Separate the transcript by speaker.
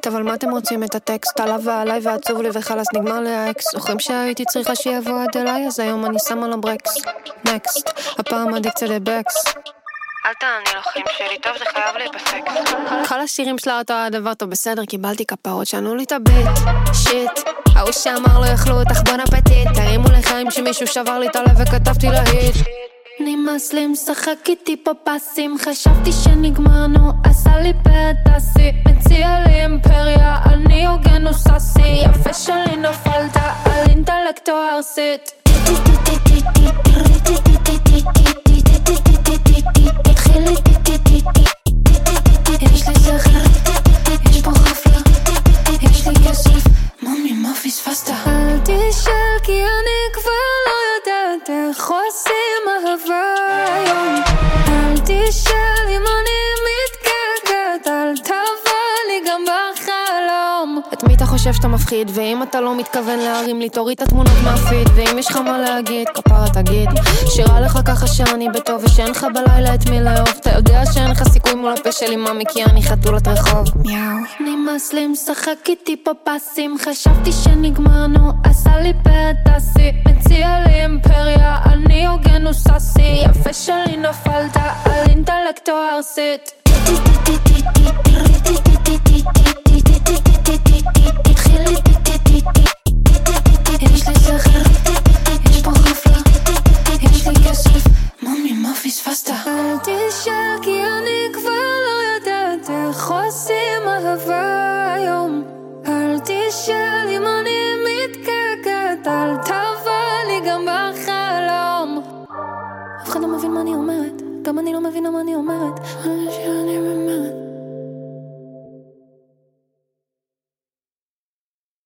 Speaker 1: בבית, אבל מה אתם רוצים? את הטקסט עליו ועליי ועצוב לי וחלס נגמר לי האקס. זוכרים שהייתי צריכה שיבוא עד אליי, אז היום אני שמה לו ברקס. נקסט, הפעם אדיקציה לבקס. אל תעני לחיים שלי, טוב זה חייב להיפסק. כל השירים שלה אותו הדבר טוב בסדר, קיבלתי כפרות, שנו לי את הביט. שיט, ההוא שאמר לא יכלו אותך בון אפטיט, תרימו לחיים שמישהו שבר לי את הלב וכתבתי להיט. נמאס לי משחק איתי פה פסים, חשבתי שנגמרנו, עשה לי פטסי, מציע לי אימפריה, אני הוגן וססי, יפה שלי נפלת על אינטלקט או ארסית. יש לי זכר, יש פה חפלה, יש לי כסף, ממי מה פספסת? אל תשאל כי אני כבר לא יודעת איך עושים אהבה היום. אל תשאל אם אני מתגעגעת, אל תבוא לי גם בחלום. את מי אתה חושב שאתה מפחיד? ואם אתה לא מתכוון להרים לי תוריד את התמונות מהפיד, ואם יש לך מה להגיד כפרה תגיד, שירה לך ככה שאני בטוב ושאין לך בלילה את מי לאהוב. אתה יודע שאין לך סיכוי מול הפה שלי ממי כי אני חתולת רחוב. מיאו. נמאס לי משחק איתי פה פסים, חשבתי שנגמרנו, עשה לי פטסי, מציע לי אימפריה, אני הוגן וססי, יפה שלי נפלת על אינטלקט או ארסית. יש לי זכר, יש פה חפלה, יש לי כסף, ממי מה פספסת? אל תשאל כי אני כבר לא יודעת איך עושים אהבה היום. אל תשאל אם אני מתגעגעת, אל תבוא לי גם בחלום. אף אחד לא מבין מה אני אומרת, גם אני לא מבינה מה אני אומרת, מה שאני אומרת.